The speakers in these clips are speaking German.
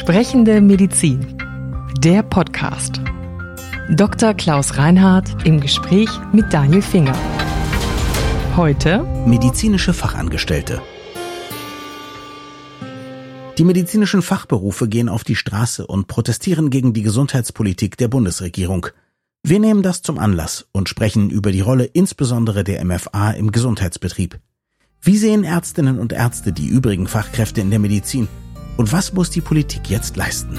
Sprechende Medizin. Der Podcast. Dr. Klaus Reinhardt im Gespräch mit Daniel Finger. Heute medizinische Fachangestellte. Die medizinischen Fachberufe gehen auf die Straße und protestieren gegen die Gesundheitspolitik der Bundesregierung. Wir nehmen das zum Anlass und sprechen über die Rolle insbesondere der MFA im Gesundheitsbetrieb. Wie sehen Ärztinnen und Ärzte die übrigen Fachkräfte in der Medizin? Und was muss die Politik jetzt leisten?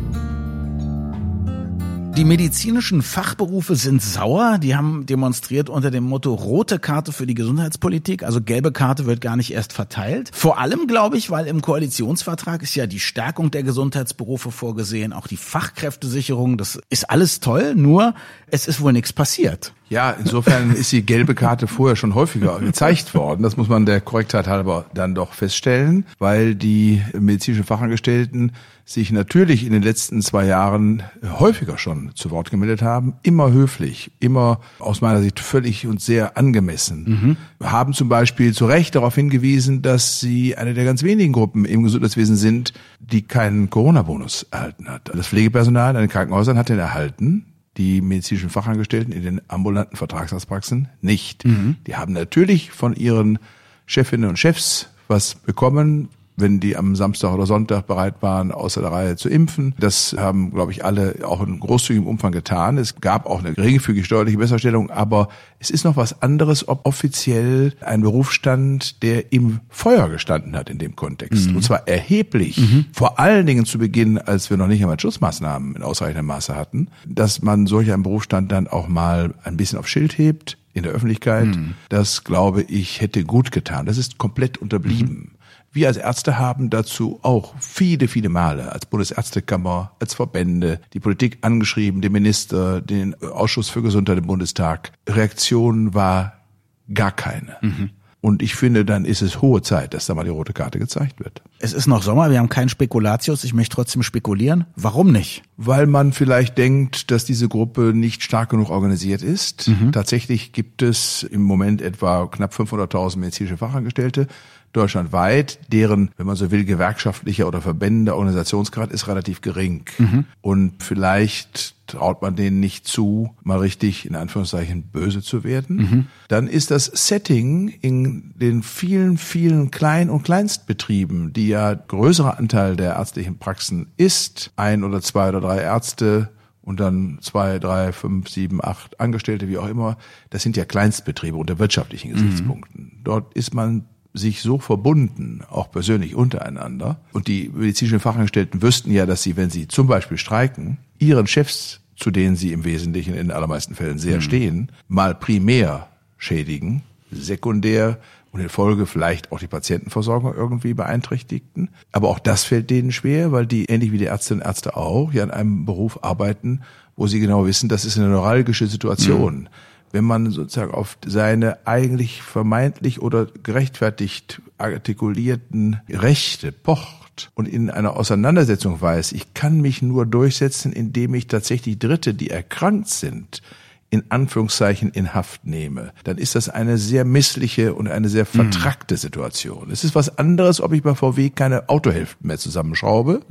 Die medizinischen Fachberufe sind sauer. Die haben demonstriert unter dem Motto rote Karte für die Gesundheitspolitik. Also gelbe Karte wird gar nicht erst verteilt. Vor allem, glaube ich, weil im Koalitionsvertrag ist ja die Stärkung der Gesundheitsberufe vorgesehen, auch die Fachkräftesicherung. Das ist alles toll, nur es ist wohl nichts passiert. Ja, insofern ist die gelbe Karte vorher schon häufiger gezeigt worden. Das muss man der Korrektheit halber dann doch feststellen, weil die medizinischen Fachangestellten sich natürlich in den letzten 2 Jahren häufiger schon zu Wort gemeldet haben. Immer höflich, immer aus meiner Sicht völlig und sehr angemessen. Haben zum Beispiel zu Recht darauf hingewiesen, dass sie eine der ganz wenigen Gruppen im Gesundheitswesen sind, die keinen Corona-Bonus erhalten hat. Das Pflegepersonal in den Krankenhäusern hat den erhalten. Die medizinischen Fachangestellten in den ambulanten Vertragsarztpraxen nicht. Die haben natürlich von ihren Chefinnen und Chefs was bekommen, wenn die am Samstag oder Sonntag bereit waren, außer der Reihe zu impfen. Das haben, glaube ich, alle auch in großzügigem Umfang getan. Es gab auch eine geringfügige steuerliche Besserstellung, aber es ist noch was anderes, ob offiziell ein Berufsstand, der im Feuer gestanden hat in dem Kontext. Und zwar erheblich. Vor allen Dingen zu Beginn, als wir noch nicht einmal Schutzmaßnahmen in ausreichendem Maße hatten, dass man solch einen Berufsstand dann auch mal ein bisschen auf Schild hebt in der Öffentlichkeit. Das, glaube ich, hätte gut getan. Das ist komplett unterblieben. Wir als Ärzte haben dazu auch viele, viele Male als Bundesärztekammer, als Verbände, die Politik angeschrieben, den Minister, den Ausschuss für Gesundheit im Bundestag. Reaktion war gar keine. Und ich finde, dann ist es hohe Zeit, dass da mal die rote Karte gezeigt wird. Es ist noch Sommer, wir haben keinen Spekulatius. Ich möchte trotzdem spekulieren. Warum nicht? Weil man vielleicht denkt, dass diese Gruppe nicht stark genug organisiert ist. Tatsächlich gibt es im Moment etwa knapp 500.000 medizinische Fachangestellte deutschlandweit, deren, wenn man so will, gewerkschaftlicher oder verbändender Organisationsgrad ist relativ gering. Und vielleicht traut man denen nicht zu, mal richtig, in Anführungszeichen, böse zu werden. Dann ist das Setting in den vielen, vielen Klein- und Kleinstbetrieben, die ja größerer Anteil der ärztlichen Praxen ist, 1 oder 2 oder 3 Ärzte und dann 2, 3, 5, 7, 8 Angestellte, wie auch immer, das sind ja Kleinstbetriebe unter wirtschaftlichen Gesichtspunkten. Dort ist man sich so verbunden, auch persönlich untereinander. Und die medizinischen Fachangestellten wüssten ja, dass sie, wenn sie zum Beispiel streiken, ihren Chefs, zu denen sie im Wesentlichen in den allermeisten Fällen sehr stehen, mal primär schädigen, sekundär und in Folge vielleicht auch die Patientenversorgung irgendwie beeinträchtigten. Aber auch das fällt denen schwer, weil die, ähnlich wie die Ärztinnen und Ärzte auch, ja in einem Beruf arbeiten, wo sie genau wissen, das ist eine neuralgische Situation. Wenn man sozusagen auf seine eigentlich vermeintlich oder gerechtfertigt artikulierten Rechte pocht und in einer Auseinandersetzung weiß, ich kann mich nur durchsetzen, indem ich tatsächlich Dritte, die erkrankt sind, in Anführungszeichen in Haft nehme, dann ist das eine sehr missliche und eine sehr vertrackte Situation. Es ist was anderes, ob ich bei VW keine Autohälften mehr zusammenschraube.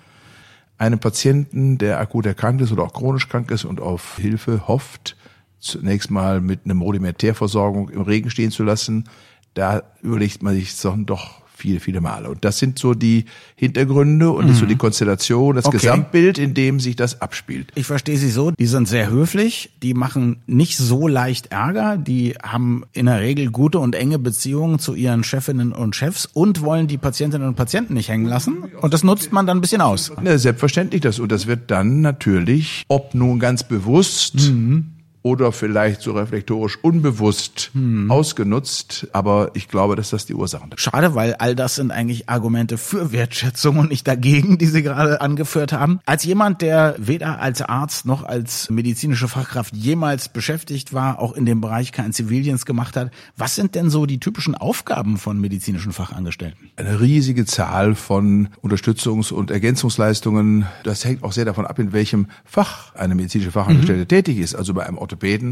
Einem Patienten, der akut erkrankt ist oder auch chronisch krank ist und auf Hilfe hofft, zunächst mal mit einer Rudimentärversorgung im Regen stehen zu lassen, da überlegt man sich doch viele, viele Male. Und das sind so die Hintergründe und das ist so die Konstellation, das Gesamtbild, in dem sich das abspielt. Ich verstehe Sie so, die sind sehr höflich, die machen nicht so leicht Ärger, die haben in der Regel gute und enge Beziehungen zu ihren Chefinnen und Chefs und wollen die Patientinnen und Patienten nicht hängen lassen. Und das nutzt man dann ein bisschen aus. Ja, selbstverständlich das. Und das wird dann natürlich, ob nun ganz bewusst oder vielleicht so reflektorisch unbewusst ausgenutzt. Aber ich glaube, dass das die Ursachen sind. Schade, weil all das sind eigentlich Argumente für Wertschätzung und nicht dagegen, die Sie gerade angeführt haben. Als jemand, der weder als Arzt noch als medizinische Fachkraft jemals beschäftigt war, auch in dem Bereich keinen Zivildienst gemacht hat, was sind denn so die typischen Aufgaben von medizinischen Fachangestellten? Eine riesige Zahl von Unterstützungs- und Ergänzungsleistungen. Das hängt auch sehr davon ab, in welchem Fach eine medizinische Fachangestellte tätig ist. Also bei einem Orthopäden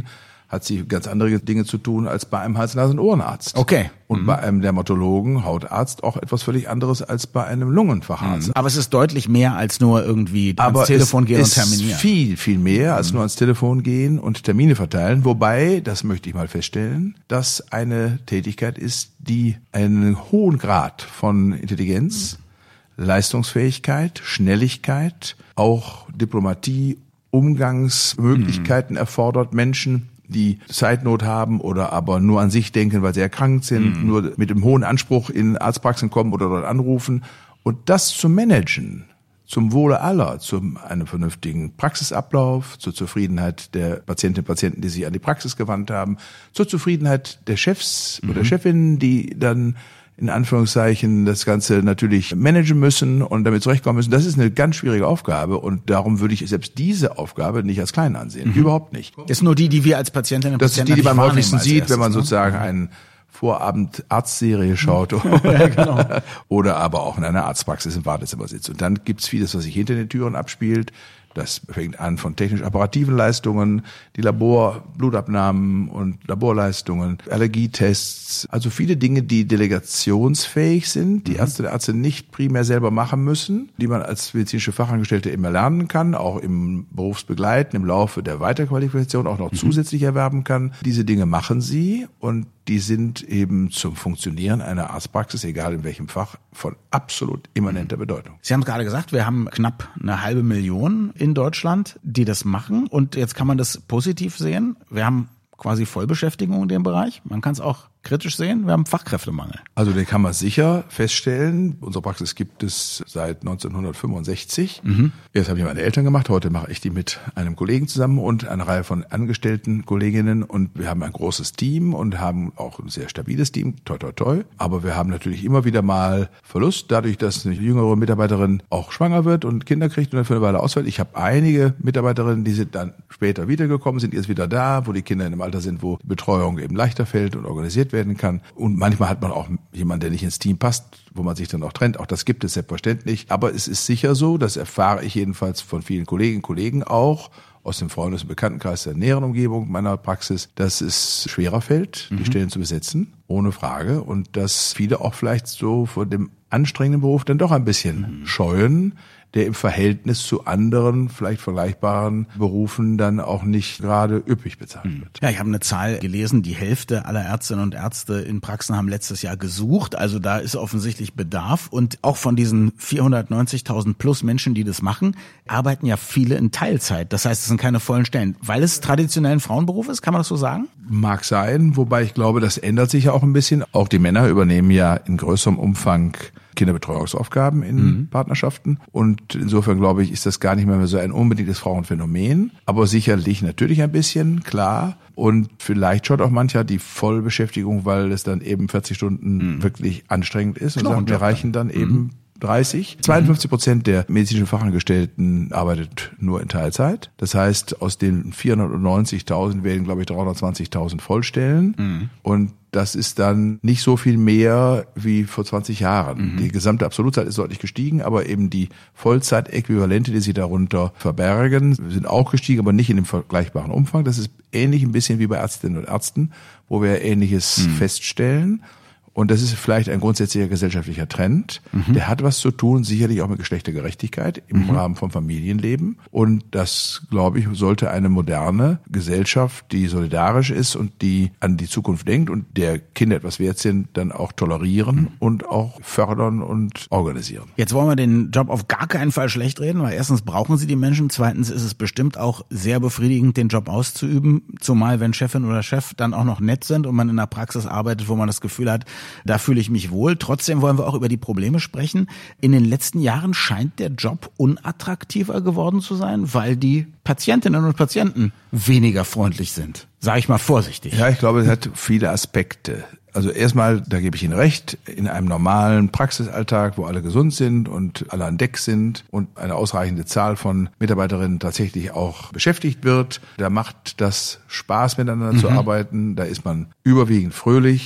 hat sie ganz andere Dinge zu tun als bei einem Hals-Nasen-Ohrenarzt. Okay. Und bei einem Dermatologen, Hautarzt auch etwas völlig anderes als bei einem Lungenfacharzt. Aber es ist deutlich mehr als nur irgendwie ans Telefon gehen und terminieren. Aber es ist viel mehr als nur ans Telefon gehen und Termine verteilen. Wobei, das möchte ich mal feststellen, dass eine Tätigkeit ist, die einen hohen Grad von Intelligenz, Leistungsfähigkeit, Schnelligkeit, auch Diplomatie, Umgangsmöglichkeiten erfordert. Menschen, die Zeitnot haben oder aber nur an sich denken, weil sie erkrankt sind, nur mit einem hohen Anspruch in Arztpraxen kommen oder dort anrufen. Und das zu managen, zum Wohle aller, zu einem vernünftigen Praxisablauf, zur Zufriedenheit der Patientinnen und Patienten, die sich an die Praxis gewandt haben, zur Zufriedenheit der Chefs oder Chefinnen, die dann in Anführungszeichen das Ganze natürlich managen müssen und damit zurechtkommen müssen. Das ist eine ganz schwierige Aufgabe und darum würde ich selbst diese Aufgabe nicht als klein ansehen. Überhaupt nicht. Das ist nur die wir als Patientinnen und Patienten Das ist die man am häufigsten sieht, erstes, wenn man sozusagen einen Vorabend-Arztserie schaut oder aber auch in einer Arztpraxis im Wartezimmer sitzt. Und dann gibt's vieles, was sich hinter den Türen abspielt. Das fängt an von technisch-apparativen Leistungen, die Blutabnahmen und Laborleistungen, Allergietests, also viele Dinge, die delegationsfähig sind, die Ärzte und Ärzte nicht primär selber machen müssen, die man als medizinische Fachangestellte immer lernen kann, auch im Berufsbegleiten, im Laufe der Weiterqualifikation auch noch zusätzlich erwerben kann. Diese Dinge machen sie und die sind eben zum Funktionieren einer Arztpraxis, egal in welchem Fach, von absolut immanenter Bedeutung. Sie haben es gerade gesagt, wir haben knapp 500.000 in Deutschland, die das machen. Und jetzt kann man das positiv sehen. Wir haben quasi Vollbeschäftigung in dem Bereich. Man kann es auch kritisch sehen, wir haben Fachkräftemangel. Also den kann man sicher feststellen. Unsere Praxis gibt es seit 1965. Erst habe ich meine Eltern gemacht, heute mache ich die mit einem Kollegen zusammen und einer Reihe von angestellten Kolleginnen. Und wir haben ein großes Team und haben auch ein sehr stabiles Team, toi toi toi. Aber wir haben natürlich immer wieder mal Verlust, dadurch, dass eine jüngere Mitarbeiterin auch schwanger wird und Kinder kriegt und dann für eine Weile ausfällt. Ich habe einige Mitarbeiterinnen, die sind dann später wiedergekommen, sind jetzt wieder da, wo die Kinder in einem Alter sind, wo die Betreuung eben leichter fällt und organisiert werden kann. Und manchmal hat man auch jemanden, der nicht ins Team passt, wo man sich dann auch trennt. Auch das gibt es selbstverständlich. Aber es ist sicher so, das erfahre ich jedenfalls von vielen Kolleginnen und Kollegen auch, aus dem Freundes- und Bekanntenkreis der näheren Umgebung meiner Praxis, dass es schwerer fällt, die Stellen zu besetzen, ohne Frage. Und dass viele auch vielleicht so vor dem anstrengenden Beruf dann doch ein bisschen scheuen, der im Verhältnis zu anderen, vielleicht vergleichbaren Berufen dann auch nicht gerade üppig bezahlt wird. Ja, ich habe eine Zahl gelesen, die Hälfte aller Ärztinnen und Ärzte in Praxen haben letztes Jahr gesucht, also da ist offensichtlich Bedarf und auch von diesen 490.000 plus Menschen, die das machen, arbeiten ja viele in Teilzeit, das heißt, es sind keine vollen Stellen, weil es traditionell ein Frauenberuf ist, kann man das so sagen? Mag sein, wobei ich glaube, das ändert sich ja auch ein bisschen. Auch die Männer übernehmen ja in größerem Umfang Kinderbetreuungsaufgaben in Partnerschaften. Und insofern, glaube ich, ist das gar nicht mehr so ein unbedingtes Frauenphänomen. Aber sicherlich natürlich ein bisschen, klar. Und vielleicht schaut auch mancher die Vollbeschäftigung, weil es dann eben 40 Stunden wirklich anstrengend ist. Und sagt, wir reichen dann eben 30. 52% der medizinischen Fachangestellten arbeitet nur in Teilzeit. Das heißt, aus den 490.000 werden, glaube ich, 320.000 Vollstellen. Und das ist dann nicht so viel mehr wie vor 20 Jahren. Die gesamte Absolutzeit ist deutlich gestiegen, aber eben die Vollzeitäquivalente, die sich darunter verbergen, sind auch gestiegen, aber nicht in dem vergleichbaren Umfang. Das ist ähnlich ein bisschen wie bei Ärztinnen und Ärzten, wo wir Ähnliches feststellen. Und das ist vielleicht ein grundsätzlicher gesellschaftlicher Trend. Der hat was zu tun, sicherlich auch mit Geschlechtergerechtigkeit im Rahmen vom Familienleben. Und das, glaube ich, sollte eine moderne Gesellschaft, die solidarisch ist und die an die Zukunft denkt und der Kinder etwas wert sind, dann auch tolerieren und auch fördern und organisieren. Jetzt wollen wir den Job auf gar keinen Fall schlecht reden, weil erstens brauchen sie die Menschen, zweitens ist es bestimmt auch sehr befriedigend, den Job auszuüben, zumal wenn Chefin oder Chef dann auch noch nett sind und man in einer Praxis arbeitet, wo man das Gefühl hat, da fühle ich mich wohl. Trotzdem wollen wir auch über die Probleme sprechen. In den letzten Jahren scheint der Job unattraktiver geworden zu sein, weil die Patientinnen und Patienten weniger freundlich sind. Sage ich mal vorsichtig. Ja, ich glaube, es hat viele Aspekte. Also erstmal, da gebe ich Ihnen recht, in einem normalen Praxisalltag, wo alle gesund sind und alle an Deck sind und eine ausreichende Zahl von Mitarbeiterinnen tatsächlich auch beschäftigt wird, da macht das Spaß, miteinander zu arbeiten. Da ist man überwiegend fröhlich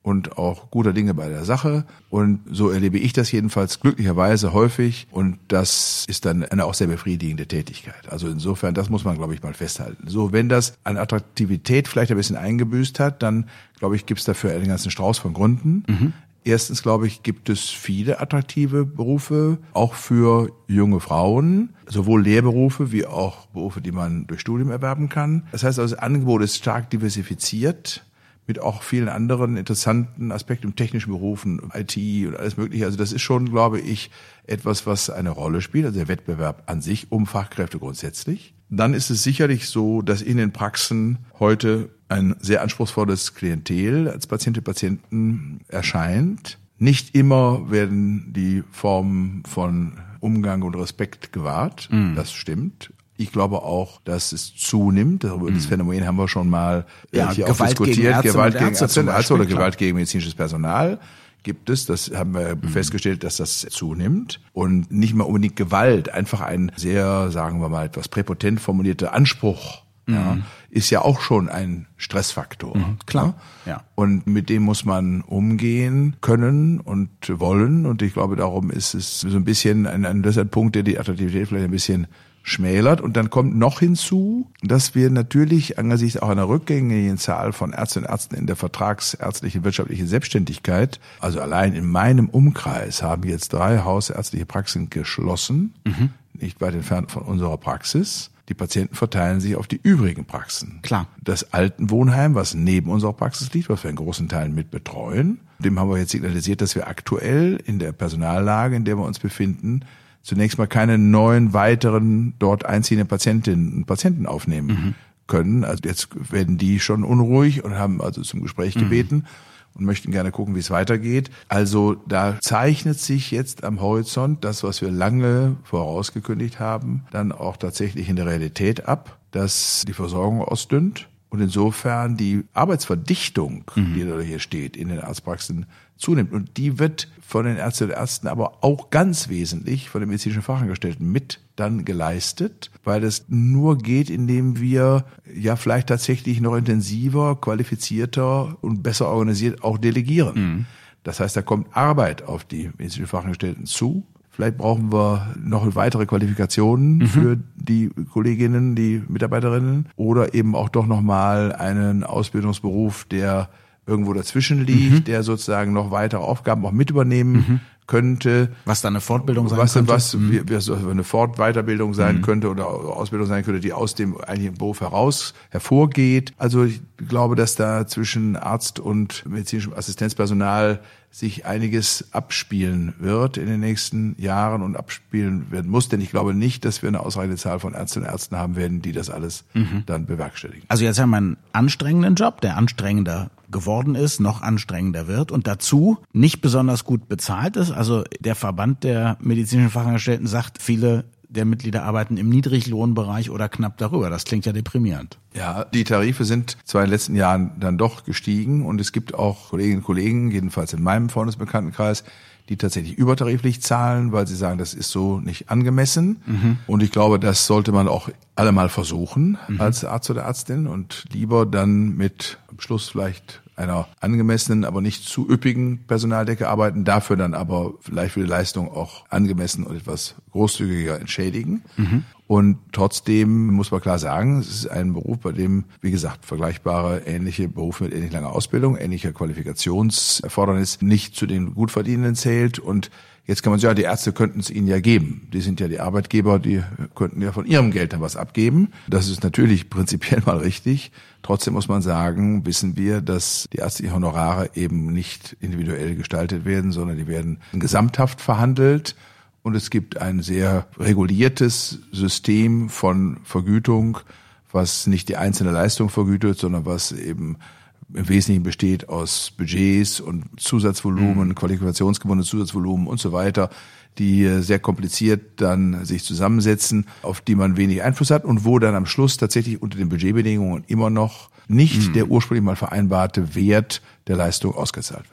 und auch guter Dinge bei der Sache. Und so erlebe ich das jedenfalls glücklicherweise häufig. Und das ist dann eine auch sehr befriedigende Tätigkeit. Also insofern, das muss man, glaube ich, mal festhalten. So, wenn das an Attraktivität vielleicht ein bisschen eingebüßt hat, dann, glaube ich, gibt es dafür einen ganzen Strauß von Gründen. Erstens, glaube ich, gibt es viele attraktive Berufe, auch für junge Frauen, sowohl Lehrberufe wie auch Berufe, die man durch Studium erwerben kann. Das heißt also, das Angebot ist stark diversifiziert, mit auch vielen anderen interessanten Aspekten im technischen Berufen, IT und alles Mögliche. Also das ist schon, glaube ich, etwas, was eine Rolle spielt, also der Wettbewerb an sich um Fachkräfte grundsätzlich. Dann ist es sicherlich so, dass in den Praxen heute ein sehr anspruchsvolles Klientel als Patientinnen erscheint. Nicht immer werden die Formen von Umgang und Respekt gewahrt. Das stimmt. Ich glaube auch, dass es zunimmt. Das Phänomen haben wir schon mal hier auch diskutiert. Gewalt gegen Ärzte oder Gewalt gegen medizinisches Personal gibt es. Das haben wir festgestellt, dass das zunimmt. Und nicht mal unbedingt Gewalt, einfach ein sehr, sagen wir mal, etwas präpotent formulierter Anspruch. Ja, ist ja auch schon ein Stressfaktor. Klar. Ja. Und mit dem muss man umgehen können und wollen. Und ich glaube, darum ist es so ein bisschen das ist ein Punkt, der die Attraktivität vielleicht ein bisschen schmälert. Und dann kommt noch hinzu, dass wir natürlich angesichts auch einer rückgängigen Zahl von Ärztinnen und Ärzten in der vertragsärztlichen wirtschaftlichen Selbstständigkeit, also allein in meinem Umkreis haben jetzt 3 hausärztliche Praxen geschlossen, nicht weit entfernt von unserer Praxis. Die Patienten verteilen sich auf die übrigen Praxen. Klar. Das Altenwohnheim, was neben unserer Praxis liegt, was wir in großen Teilen mit betreuen, dem haben wir jetzt signalisiert, dass wir aktuell in der Personallage, in der wir uns befinden, zunächst mal keine neuen weiteren dort einziehenden Patientinnen und Patienten aufnehmen können. Also jetzt werden die schon unruhig und haben also zum Gespräch gebeten und möchten gerne gucken, wie es weitergeht. Also da zeichnet sich jetzt am Horizont das, was wir lange vorausgekündigt haben, dann auch tatsächlich in der Realität ab, dass die Versorgung ausdünnt und insofern die Arbeitsverdichtung, die da hier steht, in den Arztpraxen zunimmt. Und die wird von den Ärztinnen und Ärzten aber auch ganz wesentlich von den medizinischen Fachangestellten mit dann geleistet, weil es nur geht, indem wir ja vielleicht tatsächlich noch intensiver, qualifizierter und besser organisiert auch delegieren. Das heißt, da kommt Arbeit auf die medizinischen Fachangestellten zu. Vielleicht brauchen wir noch weitere Qualifikationen für die Kolleginnen, die Mitarbeiterinnen oder eben auch doch nochmal einen Ausbildungsberuf, der irgendwo dazwischen liegt, der sozusagen noch weitere Aufgaben auch mit übernehmen könnte. Was dann eine Fortbildung sein könnte? Was eine Weiterbildung sein könnte oder Ausbildung sein könnte, die aus dem eigentlichen Beruf hervorgeht. Also ich glaube, dass da zwischen Arzt und medizinischem Assistenzpersonal sich einiges abspielen wird in den nächsten Jahren und abspielen werden muss, denn ich glaube nicht, dass wir eine ausreichende Zahl von Ärztinnen und Ärzten haben werden, die das alles dann bewerkstelligen. Also jetzt haben wir einen anstrengenden Job, der anstrengender geworden ist, noch anstrengender wird und dazu nicht besonders gut bezahlt ist. Also der Verband der medizinischen Fachangestellten sagt, viele der Mitglieder arbeiten im Niedriglohnbereich oder knapp darüber. Das klingt ja deprimierend. Ja, die Tarife sind zwar in den letzten Jahren dann doch gestiegen und es gibt auch Kolleginnen und Kollegen, jedenfalls in meinem Freundesbekanntenkreis, die tatsächlich übertariflich zahlen, weil sie sagen, das ist so nicht angemessen. Und ich glaube, das sollte man auch alle mal versuchen als Arzt oder Ärztin und lieber dann mit am Schluss vielleicht einer angemessenen, aber nicht zu üppigen Personaldecke arbeiten, dafür dann aber vielleicht für die Leistung auch angemessen und etwas großzügiger entschädigen. Und trotzdem muss man klar sagen, es ist ein Beruf, bei dem, wie gesagt, vergleichbare ähnliche Berufe mit ähnlich langer Ausbildung, ähnlicher Qualifikationserfordernis nicht zu den Gutverdienenden zählt. Und jetzt kann man sagen, die Ärzte könnten es ihnen ja geben. Die sind ja die Arbeitgeber, die könnten ja von ihrem Geld dann was abgeben. Das ist natürlich prinzipiell mal richtig. Trotzdem muss man sagen, wissen wir, dass die ärztlichen Honorare eben nicht individuell gestaltet werden, sondern die werden gesamthaft verhandelt. Und es gibt ein sehr reguliertes System von Vergütung, was nicht die einzelne Leistung vergütet, sondern was eben im Wesentlichen besteht aus Budgets und Zusatzvolumen, qualifikationsgebundene Zusatzvolumen und so weiter, die sehr kompliziert dann sich zusammensetzen, auf die man wenig Einfluss hat und wo dann am Schluss tatsächlich unter den Budgetbedingungen immer noch nicht der ursprünglich mal vereinbarte Wert der Leistung ausgezahlt wird.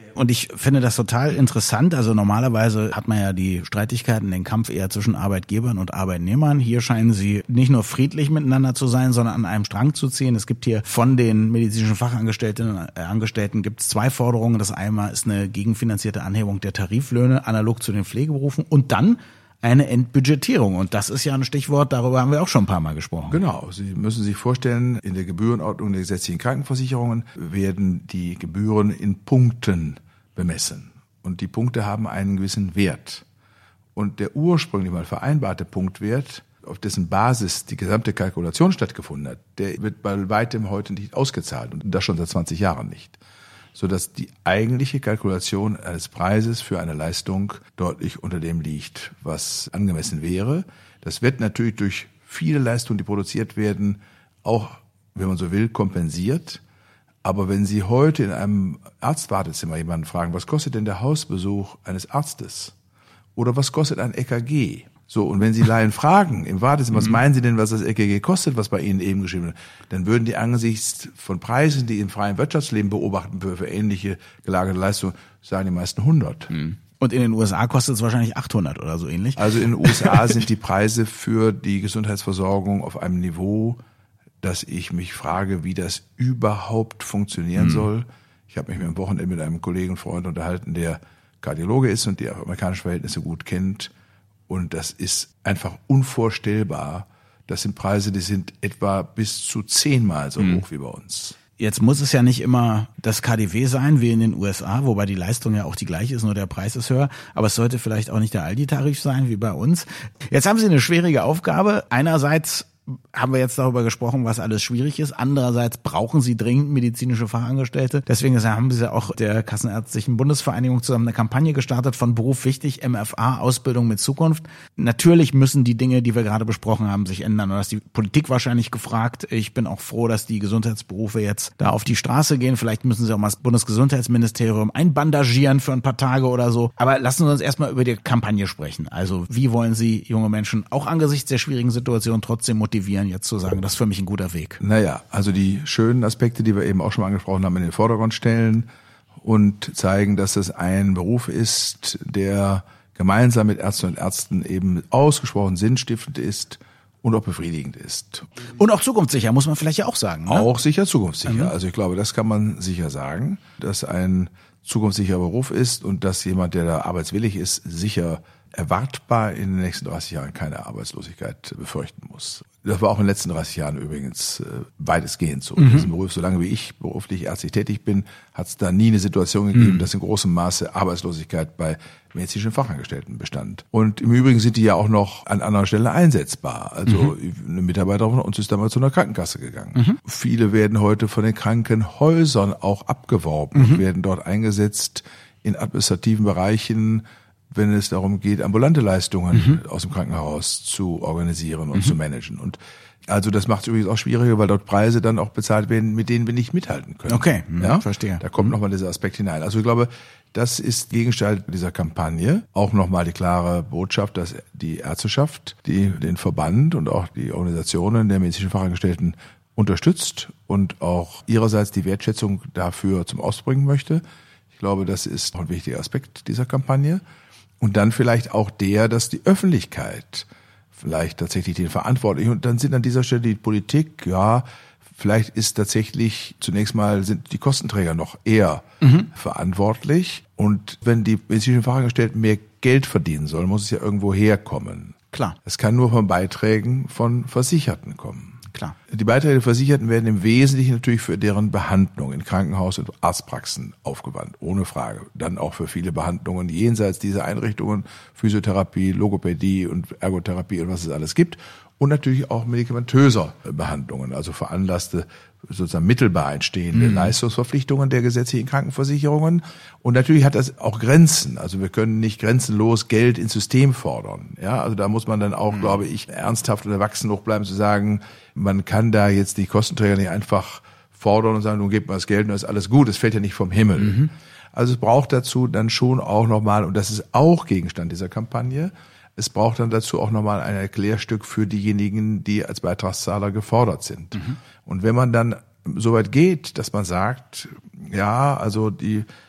Und ich finde das total interessant. Also normalerweise hat man ja die Streitigkeiten, den Kampf eher zwischen Arbeitgebern und Arbeitnehmern. Hier scheinen sie nicht nur friedlich miteinander zu sein, sondern an einem Strang zu ziehen. Es gibt hier von den medizinischen Fachangestellten gibt es 2 Forderungen. Das einmal ist eine gegenfinanzierte Anhebung der Tariflöhne, analog zu den Pflegeberufen, und dann eine Entbudgetierung. Und das ist ja ein Stichwort, darüber haben wir auch schon ein paar Mal gesprochen. Genau. Sie müssen sich vorstellen, in der Gebührenordnung der gesetzlichen Krankenversicherungen werden die Gebühren in Punkten bemessen. Und die Punkte haben einen gewissen Wert. Und der ursprünglich mal vereinbarte Punktwert, auf dessen Basis die gesamte Kalkulation stattgefunden hat, der wird bei weitem heute nicht ausgezahlt. Und das schon seit 20 Jahren nicht. Sodass die eigentliche Kalkulation eines Preises für eine Leistung deutlich unter dem liegt, was angemessen wäre. Das wird natürlich durch viele Leistungen, die produziert werden, auch, wenn man so will, kompensiert. Aber wenn Sie heute in einem Arztwartezimmer jemanden fragen, was kostet denn der Hausbesuch eines Arztes? Oder was kostet ein EKG? So, und wenn Sie Laien fragen im Wartezimmer, was meinen Sie denn, was das EKG kostet, was bei Ihnen eben geschrieben wird, dann würden die angesichts von Preisen, die im freien Wirtschaftsleben beobachten für ähnliche gelagerte Leistungen, sagen die meisten 100. Und in den USA kostet es wahrscheinlich 800 oder so ähnlich. Also in den USA sind die Preise für die Gesundheitsversorgung auf einem Niveau, dass ich mich frage, wie das überhaupt funktionieren soll. Ich habe mich am Wochenende mit einem Kollegen und Freund unterhalten, der Kardiologe ist und die amerikanischen Verhältnisse gut kennt. Und das ist einfach unvorstellbar. Das sind Preise, die sind etwa bis zu 10-mal so hoch wie bei uns. Jetzt muss es ja nicht immer das KDW sein, wie in den USA, wobei die Leistung ja auch die gleiche ist, nur der Preis ist höher. Aber es sollte vielleicht auch nicht der Aldi-Tarif sein, wie bei uns. Jetzt haben Sie eine schwierige Aufgabe. Einerseits haben wir jetzt darüber gesprochen, was alles schwierig ist. Andererseits brauchen Sie dringend medizinische Fachangestellte. Deswegen haben Sie ja auch der Kassenärztlichen Bundesvereinigung zusammen eine Kampagne gestartet von Beruf wichtig, MFA, Ausbildung mit Zukunft. Natürlich müssen die Dinge, die wir gerade besprochen haben, sich ändern. Und da ist die Politik wahrscheinlich gefragt. Ich bin auch froh, dass die Gesundheitsberufe jetzt da auf die Straße gehen. Vielleicht müssen Sie auch mal das Bundesgesundheitsministerium einbandagieren für ein paar Tage oder so. Aber lassen Sie uns erstmal über die Kampagne sprechen. Also wie wollen Sie junge Menschen auch angesichts der schwierigen Situation trotzdem motivieren, jetzt zu sagen, das ist für mich ein guter Weg? Naja, also die schönen Aspekte, die wir eben auch schon mal angesprochen haben, in den Vordergrund stellen und zeigen, dass es ein Beruf ist, der gemeinsam mit Ärztinnen und Ärzten eben ausgesprochen sinnstiftend ist und auch befriedigend ist. Und auch zukunftssicher, muss man vielleicht ja auch sagen. Ne? Auch sicher zukunftssicher. Also ich glaube, das kann man sicher sagen, dass ein zukunftssicherer Beruf ist und dass jemand, der da arbeitswillig ist, sicher erwartbar in den nächsten 30 Jahren keine Arbeitslosigkeit befürchten muss. Das war auch in den letzten 30 Jahren übrigens weitestgehend so. In diesem Beruf, solange wie ich beruflich ärztlich tätig bin, hat es da nie eine Situation gegeben, dass in großem Maße Arbeitslosigkeit bei medizinischen Fachangestellten bestand. Und im Übrigen sind die ja auch noch an anderer Stelle einsetzbar. Also eine Mitarbeiterin von uns ist damals zu einer Krankenkasse gegangen. Viele werden heute von den Krankenhäusern auch abgeworben und werden dort eingesetzt in administrativen Bereichen, wenn es darum geht, ambulante Leistungen aus dem Krankenhaus zu organisieren und zu managen. Und also das macht es übrigens auch schwieriger, weil dort Preise dann auch bezahlt werden, mit denen wir nicht mithalten können. Okay, ja, verstehe. Da kommt nochmal dieser Aspekt hinein. Also ich glaube, das ist Gegenstand dieser Kampagne. Auch nochmal die klare Botschaft, dass die Ärzteschaft, die den Verband und auch die Organisationen der medizinischen Fachangestellten unterstützt und auch ihrerseits die Wertschätzung dafür zum Ausdruck bringen möchte. Ich glaube, das ist ein wichtiger Aspekt dieser Kampagne. Und dann vielleicht auch dass die Öffentlichkeit vielleicht tatsächlich den Verantwortlichen, und dann sind an dieser Stelle die Politik, ja, vielleicht ist tatsächlich zunächst mal sind die Kostenträger noch eher verantwortlich. Und wenn die medizinischen Fachangestellten mehr Geld verdienen sollen, muss es ja irgendwo herkommen. Klar. Es kann nur von Beiträgen von Versicherten kommen. Klar. Die Beiträge der Versicherten werden im Wesentlichen natürlich für deren Behandlung in Krankenhaus- und Arztpraxen aufgewandt, ohne Frage. Dann auch für viele Behandlungen jenseits dieser Einrichtungen, Physiotherapie, Logopädie und Ergotherapie und was es alles gibt. Und natürlich auch medikamentöser Behandlungen, also veranlasste, sozusagen mittelbar entstehende Leistungsverpflichtungen der gesetzlichen Krankenversicherungen. Und natürlich hat das auch Grenzen. Also wir können nicht grenzenlos Geld ins System fordern. Ja, also da muss man dann auch, glaube ich, ernsthaft und erwachsen hoch bleiben zu sagen, man kann da jetzt die Kostenträger nicht einfach fordern und sagen, nun gebt mal das Geld und dann ist alles gut. Es fällt ja nicht vom Himmel. Also es braucht dazu dann schon auch nochmal, und das ist auch Gegenstand dieser Kampagne, es braucht dann dazu auch nochmal ein Erklärstück für diejenigen, die als Beitragszahler gefordert sind. Und wenn man dann so weit geht, dass man sagt, ja, also die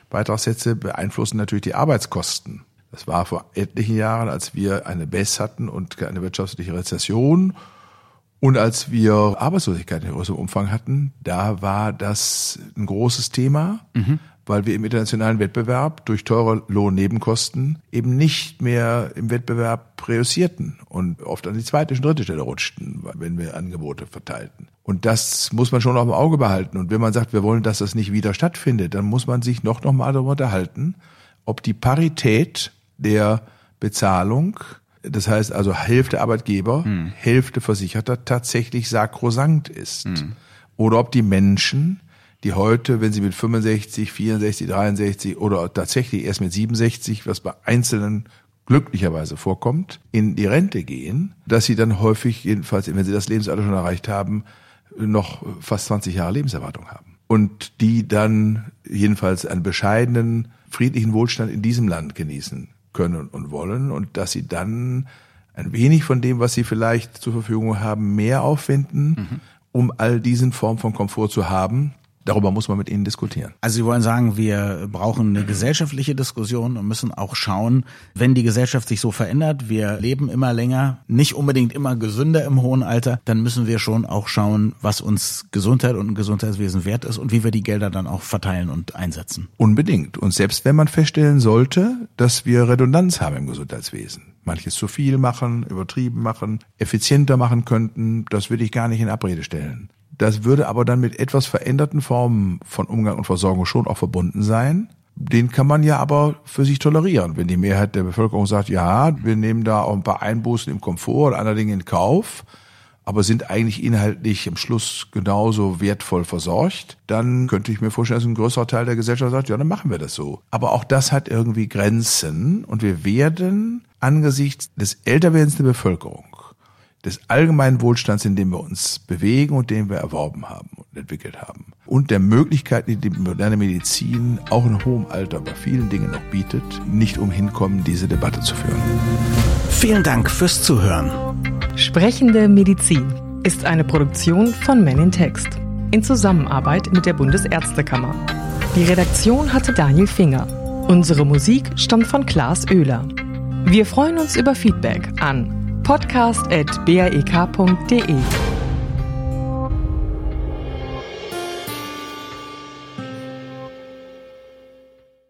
Beitragssätze beeinflussen natürlich die Arbeitskosten. Das war vor etlichen Jahren, als wir eine BES hatten und eine wirtschaftliche Rezession und als wir Arbeitslosigkeit in größerem Umfang hatten, da war das ein großes Thema, weil wir im internationalen Wettbewerb durch teure Lohnnebenkosten eben nicht mehr im Wettbewerb priorisierten und oft an die zweite und dritte Stelle rutschten, wenn wir Angebote verteilten. Und das muss man schon auf dem Auge behalten. Und wenn man sagt, wir wollen, dass das nicht wieder stattfindet, dann muss man sich noch mal darüber unterhalten, ob die Parität der Bezahlung, das heißt also Hälfte Arbeitgeber, Hälfte Versicherter, tatsächlich sakrosankt ist. Oder ob die Menschen, die heute, wenn sie mit 65, 64, 63 oder tatsächlich erst mit 67, was bei Einzelnen glücklicherweise vorkommt, in die Rente gehen, dass sie dann häufig, jedenfalls wenn sie das Lebensalter schon erreicht haben, noch fast 20 Jahre Lebenserwartung haben. Und die dann jedenfalls einen bescheidenen, friedlichen Wohlstand in diesem Land genießen können und wollen und dass sie dann ein wenig von dem, was sie vielleicht zur Verfügung haben, mehr aufwenden, um all diesen Formen von Komfort zu haben. Darüber muss man mit Ihnen diskutieren. Also Sie wollen sagen, wir brauchen eine gesellschaftliche Diskussion und müssen auch schauen, wenn die Gesellschaft sich so verändert, wir leben immer länger, nicht unbedingt immer gesünder im hohen Alter, dann müssen wir schon auch schauen, was uns Gesundheit und ein Gesundheitswesen wert ist und wie wir die Gelder dann auch verteilen und einsetzen. Unbedingt. Und selbst wenn man feststellen sollte, dass wir Redundanz haben im Gesundheitswesen, manches zu viel machen, übertrieben machen, effizienter machen könnten, das würde ich gar nicht in Abrede stellen. Das würde aber dann mit etwas veränderten Formen von Umgang und Versorgung schon auch verbunden sein. Den kann man ja aber für sich tolerieren. Wenn die Mehrheit der Bevölkerung sagt, ja, wir nehmen da auch ein paar Einbußen im Komfort oder andere Dinge in Kauf, aber sind eigentlich inhaltlich am Schluss genauso wertvoll versorgt, dann könnte ich mir vorstellen, dass ein größerer Teil der Gesellschaft sagt, ja, dann machen wir das so. Aber auch das hat irgendwie Grenzen und wir werden angesichts des Älterwerdens der Bevölkerung, des allgemeinen Wohlstands, in dem wir uns bewegen und den wir erworben haben und entwickelt haben. Und der Möglichkeiten, die die moderne Medizin auch in hohem Alter bei vielen Dingen noch bietet, nicht umhin kommen, diese Debatte zu führen. Vielen Dank fürs Zuhören. Sprechende Medizin ist eine Produktion von Men in Text in Zusammenarbeit mit der Bundesärztekammer. Die Redaktion hatte Daniel Finger. Unsere Musik stammt von Klaas Oehler. Wir freuen uns über Feedback an podcast@baek.de.